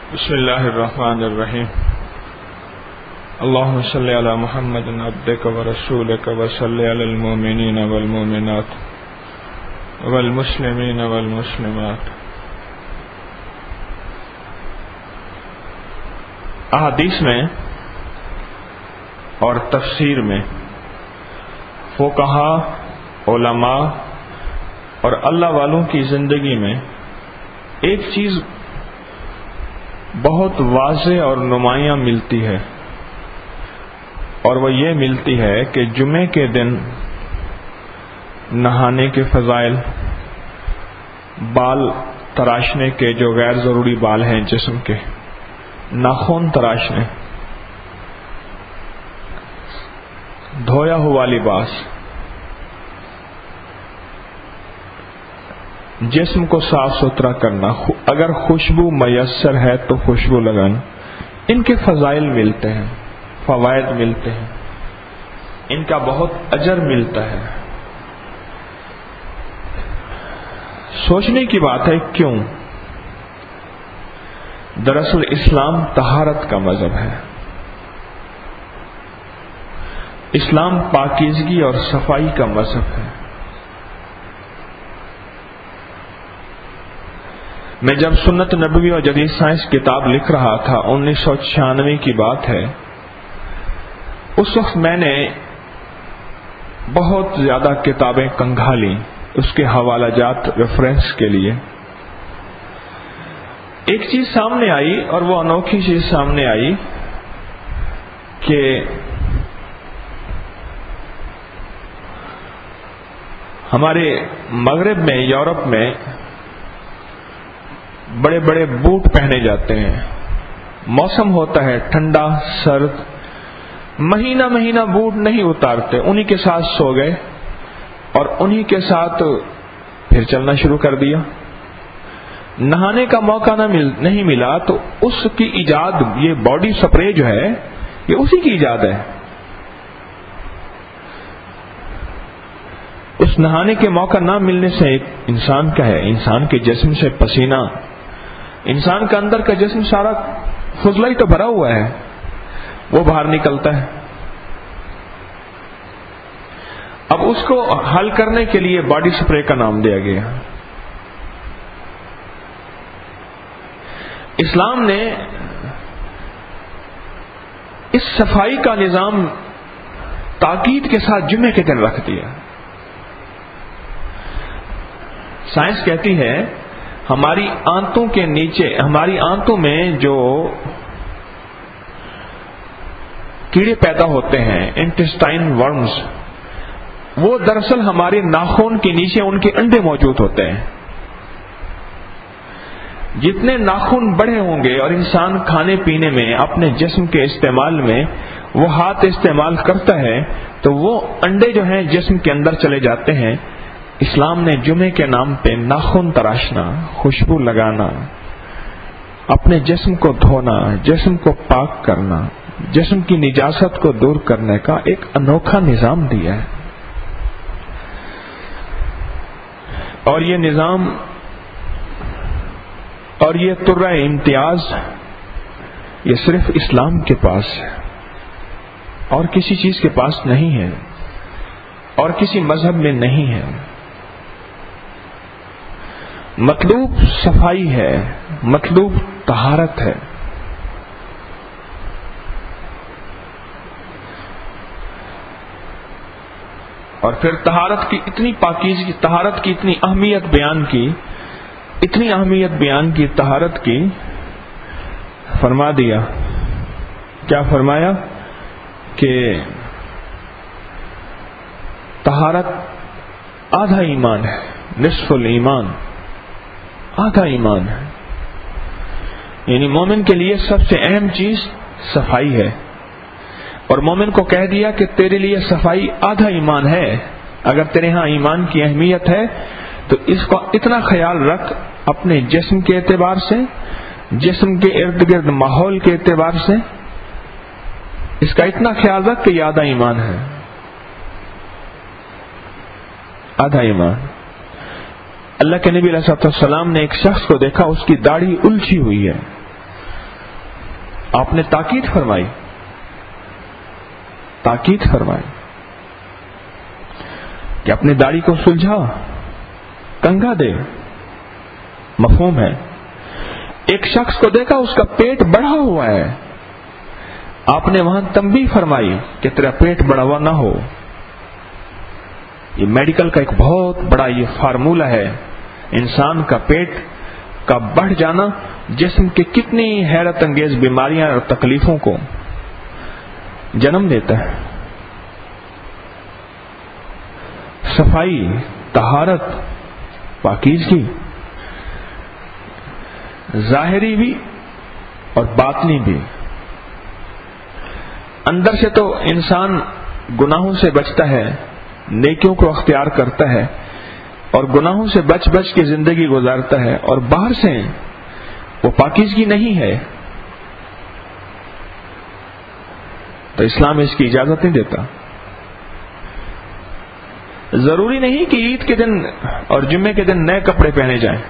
بسم اللہ الرحمن الرحیم اللهم صل علی محمد عبدک ورسولک وصل علی المؤمنین والمؤمنات والمسلمین والمسلمات۔ احادیث میں اور تفسیر میں فقہا، علماء اور اللہ والوں کی زندگی میں ایک چیز بہت واضح اور نمایاں ملتی ہے، اور وہ یہ ملتی ہے کہ جمعے کے دن نہانے کے فضائل، بال تراشنے کے جو غیر ضروری بال ہیں جسم کے، ناخن تراشنے، دھویا ہوا لباس، جسم کو صاف ستھرا کرنا، اگر خوشبو میسر ہے تو خوشبو لگانا، ان کے فضائل ملتے ہیں، فوائد ملتے ہیں، ان کا بہت اجر ملتا ہے۔ سوچنے کی بات ہے کیوں؟ دراصل اسلام طہارت کا مذہب ہے۔ اسلام پاکیزگی اور صفائی کا مذہب ہے۔ میں جب سنت نبوی اور جدید سائنس کتاب لکھ رہا تھا، 1996 کی بات ہے، اس وقت میں نے بہت زیادہ کتابیں کنگھالیں اس کے حوالہ جات ریفرنس کے لیے۔ ایک چیز سامنے آئی، اور وہ انوکھی چیز سامنے آئی کہ ہمارے مغرب میں، یورپ میں بڑے بڑے بوٹ پہنے جاتے ہیں۔ موسم ہوتا ہے ٹھنڈا سرد، مہینہ مہینہ بوٹ نہیں اتارتے، انہی کے ساتھ سو گئے اور انہی کے ساتھ پھر چلنا شروع کر دیا۔ نہانے کا موقع نہیں ملا تو اس کی ایجاد، یہ باڈی سپرے جو ہے، یہ اسی کی ایجاد ہے۔ اس نہانے کے موقع نہ ملنے سے ایک انسان کا ہے، انسان کے جسم سے پسینہ، انسان کا اندر کا جسم سارا فضلہ ہی تو بھرا ہوا ہے، وہ باہر نکلتا ہے۔ اب اس کو حل کرنے کے لیے باڈی سپرے کا نام دیا گیا۔ اسلام نے اس صفائی کا نظام تاکید کے ساتھ جمعے کے دن رکھ دیا۔ سائنس کہتی ہے ہماری آنتوں کے نیچے، ہماری آنتوں میں جو کیڑے پیدا ہوتے ہیں، انٹسٹائن ورمز، وہ دراصل ہمارے ناخن کے نیچے ان کے انڈے موجود ہوتے ہیں۔ جتنے ناخن بڑے ہوں گے اور انسان کھانے پینے میں، اپنے جسم کے استعمال میں وہ ہاتھ استعمال کرتا ہے تو وہ انڈے جو ہیں جسم کے اندر چلے جاتے ہیں۔ اسلام نے جمعے کے نام پہ ناخن تراشنا، خوشبو لگانا، اپنے جسم کو دھونا، جسم کو پاک کرنا، جسم کی نجاست کو دور کرنے کا ایک انوکھا نظام دیا ہے۔ اور یہ نظام اور یہ ترہ امتیاز یہ صرف اسلام کے پاس ہے، اور کسی چیز کے پاس نہیں ہے، اور کسی مذہب میں نہیں ہے۔ مطلوب صفائی ہے، مطلوب طہارت ہے۔ اور پھر طہارت کی اتنی پاکیزگی، طہارت کی اتنی اہمیت بیان کی، اتنی اہمیت بیان کی طہارت کی، فرما دیا، کیا فرمایا کہ طہارت آدھا ایمان ہے، نصف الایمان، آدھا ایمان ہے۔ یعنی مومن کے لیے سب سے اہم چیز صفائی ہے، اور مومن کو کہہ دیا کہ تیرے لیے صفائی آدھا ایمان ہے۔ اگر تیرے ہاں ایمان کی اہمیت ہے تو اس کا اتنا خیال رکھ، اپنے جسم کے اعتبار سے، جسم کے ارد گرد ماحول کے اعتبار سے، اس کا اتنا خیال رکھ کہ یہ آدھا ایمان ہے، آدھا ایمان۔ اللہ کے نبی علیہ السلام نے ایک شخص کو دیکھا، اس کی داڑھی الجھی ہوئی ہے، آپ نے تاکید فرمائی کہ اپنی داڑھی کو سلجھا، کنگھا دے. مفہوم ہے. ایک شخص کو دیکھا اس کا پیٹ بڑھا ہوا ہے، آپ نے وہاں تنبیہ فرمائی کہ تیرا پیٹ بڑا ہوا نہ ہو. یہ میڈیکل کا ایک بہت بڑا یہ فارمولہ ہے. انسان کا پیٹ کا بڑھ جانا جسم کے کتنی حیرت انگیز بیماریاں اور تکلیفوں کو جنم دیتا ہے. صفائی، طہارت، پاکیزگی ظاہری بھی اور باطنی بھی. اندر سے تو انسان گناہوں سے بچتا ہے، نیکیوں کو اختیار کرتا ہے اور گناہوں سے بچ بچ کے زندگی گزارتا ہے، اور باہر سے وہ پاکیزگی نہیں ہے تو اسلام اس کی اجازت نہیں دیتا. ضروری نہیں کہ عید کے دن اور جمعے کے دن نئے کپڑے پہنے جائیں.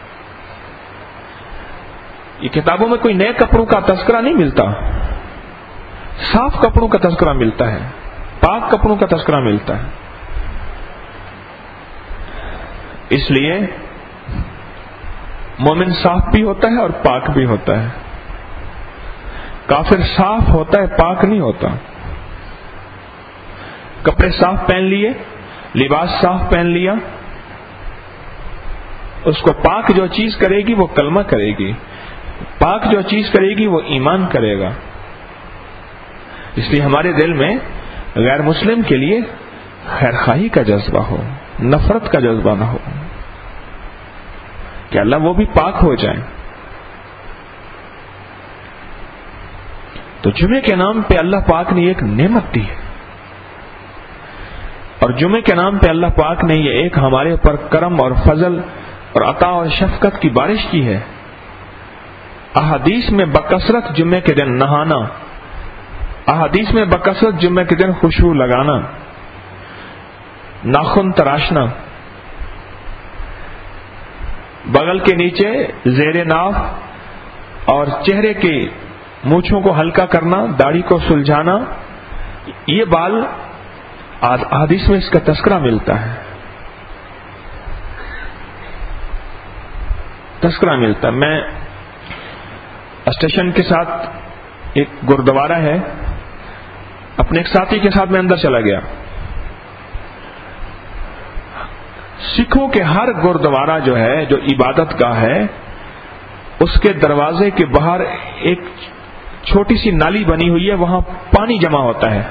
یہ کتابوں میں کوئی نئے کپڑوں کا تذکرہ نہیں ملتا، صاف کپڑوں کا تذکرہ ملتا ہے، پاک کپڑوں کا تذکرہ ملتا ہے. اس لیے مومن صاف بھی ہوتا ہے اور پاک بھی ہوتا ہے. کافر صاف ہوتا ہے، پاک نہیں ہوتا. کپڑے صاف پہن لیے، لباس صاف پہن لیا، اس کو پاک جو چیز کرے گی وہ کلمہ کرے گی، پاک جو چیز کرے گی وہ ایمان کرے گا. اس لیے ہمارے دل میں غیر مسلم کے لیے خیرخواہی کا جذبہ ہو، نفرت کا جذبہ نہ ہو کہ اللہ وہ بھی پاک ہو جائیں. تو جمعے کے نام پہ اللہ پاک نے ایک نعمت دی ہے، اور جمعے کے نام پہ اللہ پاک نے یہ ایک ہمارے اوپر کرم اور فضل اور عطا اور شفقت کی بارش کی ہے. احادیث میں بکثرت جمعے کے دن نہانا، احادیث میں بکثرت جمعے کے دن خوشبو لگانا، ناخن تراشنا، بغل کے نیچے زیر ناف اور چہرے کی مونچھوں کو ہلکا کرنا، داڑھی کو سلجھانا، یہ بال احادیث میں اس کا تذکرہ ملتا ہے. میں اسٹیشن کے ساتھ ایک گردوارہ ہے، اپنے ایک ساتھی کے ساتھ میں اندر چلا گیا. سکھوں کے ہر گردوارہ جو ہے، جو عبادت گاہ ہے، اس کے دروازے کے باہر ایک چھوٹی سی نالی بنی ہوئی ہے، وہاں پانی جمع ہوتا ہے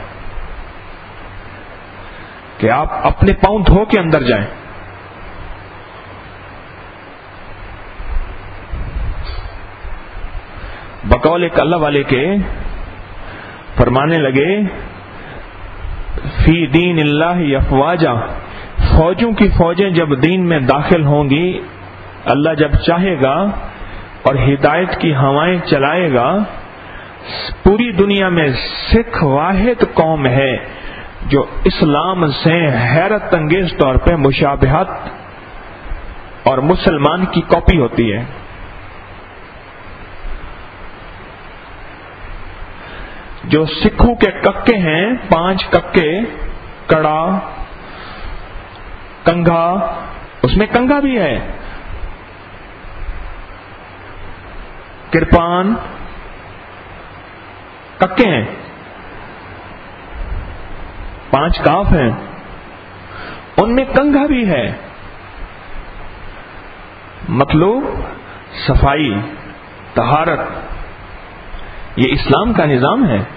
کہ آپ اپنے پاؤں دھو کے اندر جائیں. بقول ایک اللہ والے کے فرمانے لگے، فی دین اللہ افواجا، فوجوں کی فوجیں جب دین میں داخل ہوں گی، اللہ جب چاہے گا اور ہدایت کی ہوائیں چلائے گا. پوری دنیا میں سکھ واحد قوم ہے جو اسلام سے حیرت انگیز طور پہ مشابہت اور مسلمان کی کاپی ہوتی ہے. جو سکھوں کے ککے ہیں، 5 ککے، کڑا، کنگھا، اس میں کنگھا بھی ہے، کرپان، ککے ہیں، 5 کاف ہیں، ان میں کنگھا بھی ہے. مطلوب صفائی، طہارت، یہ اسلام کا نظام ہے.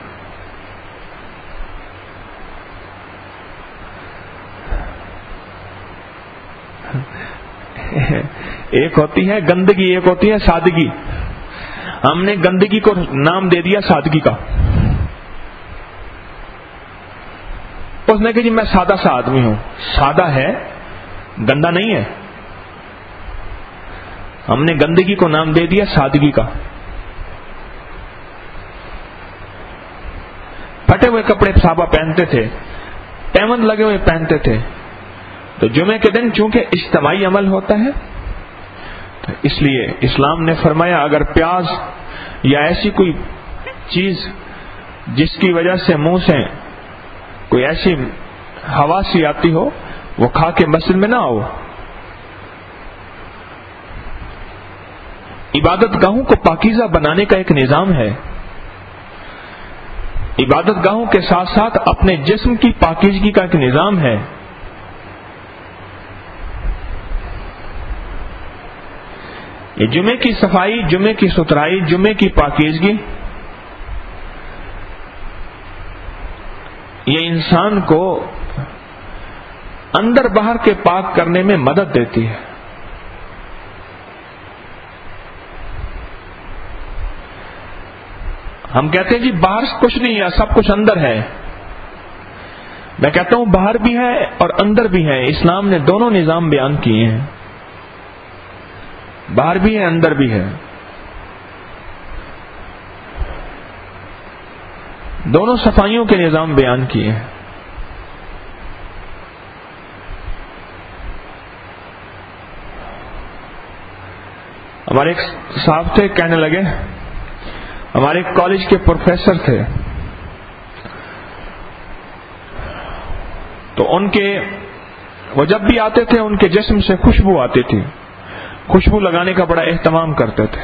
ایک ہوتی ہے گندگی، ایک ہوتی ہے سادگی. ہم نے گندگی کو نام دے دیا سادگی کا. اس نے کہا جی میں سادہ سا آدمی ہوں. سادہ ہے، گندا نہیں ہے. ہم نے گندگی کو نام دے دیا سادگی کا. پھٹے ہوئے کپڑے صحابہ پہنتے تھے، پیوند لگے ہوئے پہنتے تھے. تو جمعے کے دن چونکہ اجتماعی عمل ہوتا ہے، تو اس لیے اسلام نے فرمایا اگر پیاز یا ایسی کوئی چیز جس کی وجہ سے منہ سے کوئی ایسی ہوا سی آتی ہو وہ کھا کے مسجد میں نہ آؤ. عبادت گاہوں کو پاکیزہ بنانے کا ایک نظام ہے. عبادت گاہوں کے ساتھ ساتھ اپنے جسم کی پاکیزگی کا ایک نظام ہے. یہ جمعے کی صفائی، جمعے کی ستھرائی، جمعے کی پاکیزگی، یہ انسان کو اندر باہر کے پاک کرنے میں مدد دیتی ہے. ہم کہتے ہیں جی باہر کچھ نہیں ہے، سب کچھ اندر ہے. میں کہتا ہوں باہر بھی ہے اور اندر بھی ہے. اسلام نے دونوں نظام بیان کیے ہیں، باہر بھی ہے اندر بھی ہے. دونوں صفائیوں کے نظام بیان کیے ہیں. ہمارے ایک صاحب تھے، کہنے لگے، ہمارے کالج کے پروفیسر تھے، تو وہ جب بھی آتے تھے ان کے جسم سے خوشبو آتی تھی، خوشبو لگانے کا بڑا اہتمام کرتے تھے.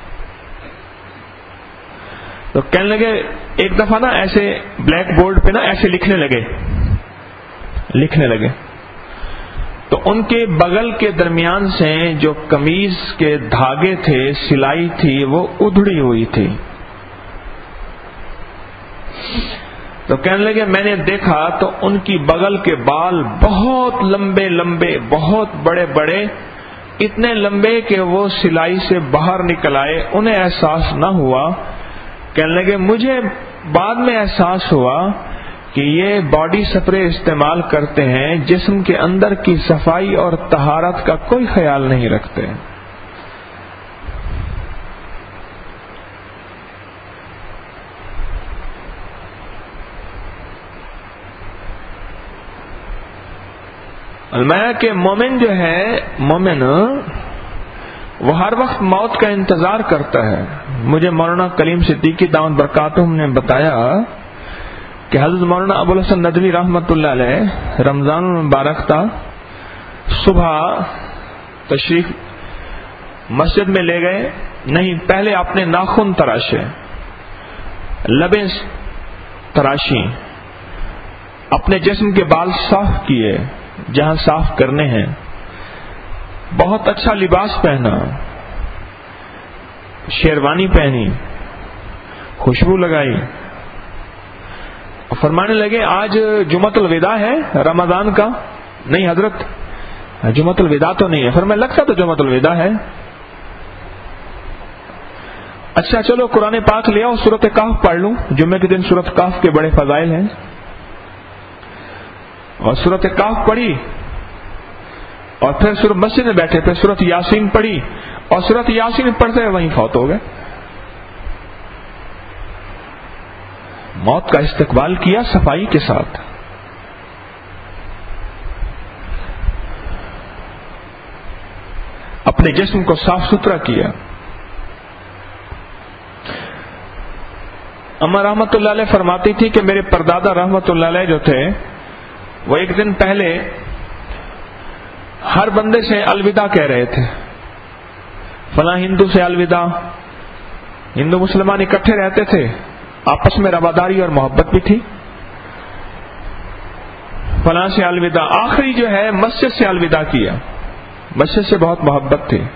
تو کہنے لگے ایک دفعہ نا ایسے بلیک بورڈ پہ نا ایسے لکھنے لگے تو ان کے بغل کے درمیان سے جو قمیض کے دھاگے تھے، سلائی تھی، وہ ادھڑی ہوئی تھی. تو کہنے لگے میں نے دیکھا تو ان کی بغل کے بال بہت لمبے لمبے، بہت بڑے بڑے، اتنے لمبے کہ وہ سلائی سے باہر نکل آئے. انہیں احساس نہ ہوا. کہنے لگے مجھے بعد میں احساس ہوا کہ یہ باڈی سپرے استعمال کرتے ہیں، جسم کے اندر کی صفائی اور طہارت کا کوئی خیال نہیں رکھتے. المایا کہ مومن جو ہے، مومن وہ ہر وقت موت کا انتظار کرتا ہے. مجھے مولانا کلیم صدیقی دامت برکاتہم نے بتایا کہ حضرت مولانا ابو الحسن ندوی رحمۃ اللہ علیہ رمضان المبارک تھا، صبح تشریف مسجد میں لے گئے. نہیں، پہلے اپنے ناخن تراشے، لبیں تراشی، اپنے جسم کے بال صاف کیے جہاں صاف کرنے ہیں، بہت اچھا لباس پہنا، شیروانی پہنی، خوشبو لگائی، اور فرمانے لگے آج جمعۃ الوداع ہے رمضان کا. نہیں حضرت، جمعۃ الوداع تو نہیں ہے. فرمایا لگتا تو جمعۃ الوداع ہے. اچھا چلو قرآن پاک لے آؤ، سورۃ کہف پڑھ لوں. جمعے کے دن سورۃ کہف کے بڑے فضائل ہیں. اور سورۃ کہف پڑھی اور پھر مسجد میں بیٹھے، پھر سورۃ یاسین پڑھی اور سورۃ یاسین پڑھتے وہیں فوت ہو گئے. موت کا استقبال کیا صفائی کے ساتھ. اپنے جسم کو صاف ستھرا کیا. اما رحمت اللہ علیہ فرماتی تھی کہ میرے پردادا رحمت اللہ علیہ جو تھے، وہ ایک دن پہلے ہر بندے سے الوداع کہہ رہے تھے. فلاں ہندو سے الوداع. ہندو مسلمان اکٹھے رہتے تھے، آپس میں رواداری اور محبت بھی تھی. فلاں سے الوداع. آخری جو ہے مسجد سے الوداع کیا. مسجد سے بہت محبت تھی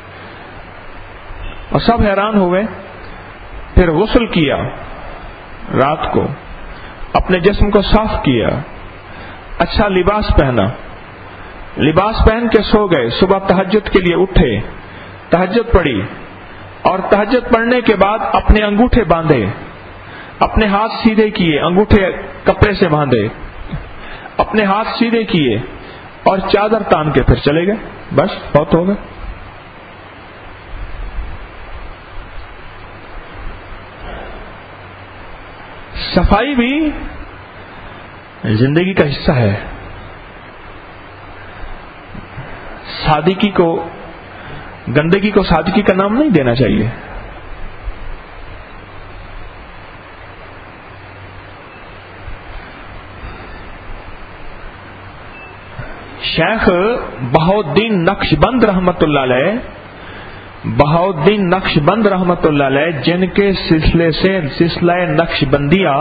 اور سب حیران ہوئے. پھر غسل کیا رات کو، اپنے جسم کو صاف کیا، اچھا لباس پہنا، لباس پہن کے سو گئے. صبح تہجد کے لیے اٹھے، تہجد پڑھی اور تہجد پڑھنے کے بعد اپنے انگوٹھے باندھے، اپنے ہاتھ سیدھے کیے، انگوٹھے کپڑے سے باندھے، اپنے ہاتھ سیدھے کیے اور چادر تان کے پھر چلے گئے. بس فوت ہو گئے. صفائی بھی زندگی کا حصہ ہے. سادگی کو، گندگی کو سادگی کا نام نہیں دینا چاہیے. شیخ بہاؤالدین نقشبند رحمت اللہ علیہ، بہاؤالدین نقشبند رحمت اللہ علیہ، جن کے سلسلے سے سلسلہ نقشبندیہ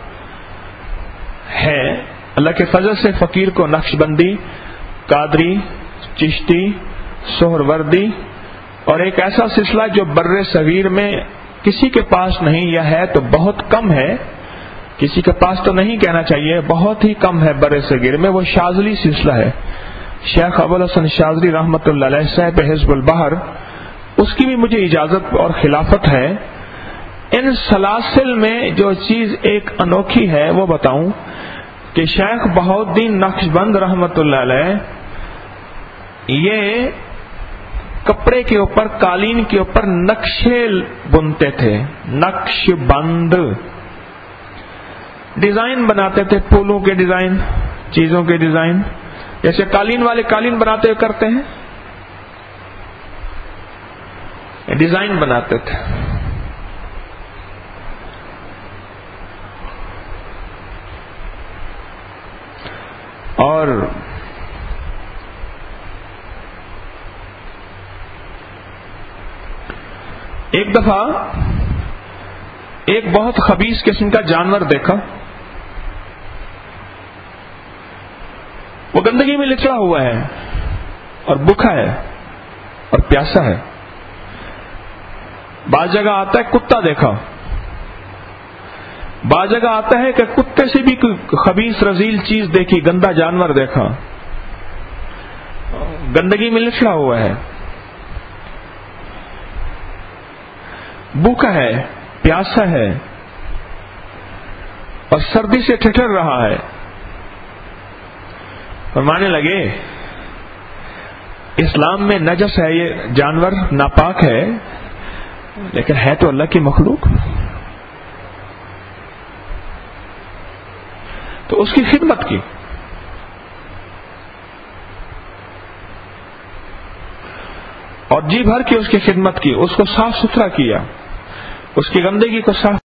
ہے، اللہ کے فضل سے فقیر کو نقشبندی، قادری، چشتی، سہروردی اور ایک ایسا سلسلہ جو بر صغیر میں کسی کے پاس نہیں، یا ہے تو بہت کم ہے، کسی کے پاس تو نہیں کہنا چاہیے، بہت ہی کم ہے بر صغیر میں، وہ شاذلی سلسلہ ہے، شیخ ابوالحسن شاذلی رحمت اللہ علیہ صاحب حزب البحر، اس کی بھی مجھے اجازت اور خلافت ہے۔ ان سلاسل میں جو چیز ایک انوکھی ہے وہ بتاؤں کہ شیخ بہاؤالدین نقشبند رحمت اللہ علیہ یہ کپڑے کے اوپر، قالین کے اوپر نقشے بنتے تھے، نقش بند، ڈیزائن بناتے تھے، پھولوں کے ڈیزائن، چیزوں کے ڈیزائن، جیسے قالین والے قالین بناتے ہوئے کرتے ہیں، ڈیزائن بناتے تھے۔ اور ایک دفعہ ایک بہت خبیث قسم کا جانور دیکھا، وہ گندگی میں لچڑا ہوا ہے اور بھوکا ہے اور پیاسا ہے۔ بعض جگہ آتا ہے کتا دیکھا، بعض جگہ آتا ہے کہ کتے سے بھی کوئی خبیث رذیل چیز دیکھی، گندا جانور دیکھا، گندگی میں لچڑا ہوا ہے، بھوکا ہے، پیاسا ہے اور سردی سے ٹھٹر رہا ہے۔ فرمانے لگے اسلام میں نجس ہے، یہ جانور ناپاک ہے، لیکن ہے تو اللہ کی مخلوق، تو اس کی خدمت کی، اور جی بھر کے اس کی خدمت کی، اس کو صاف ستھرا کیا، اس کی گندگی کو صاف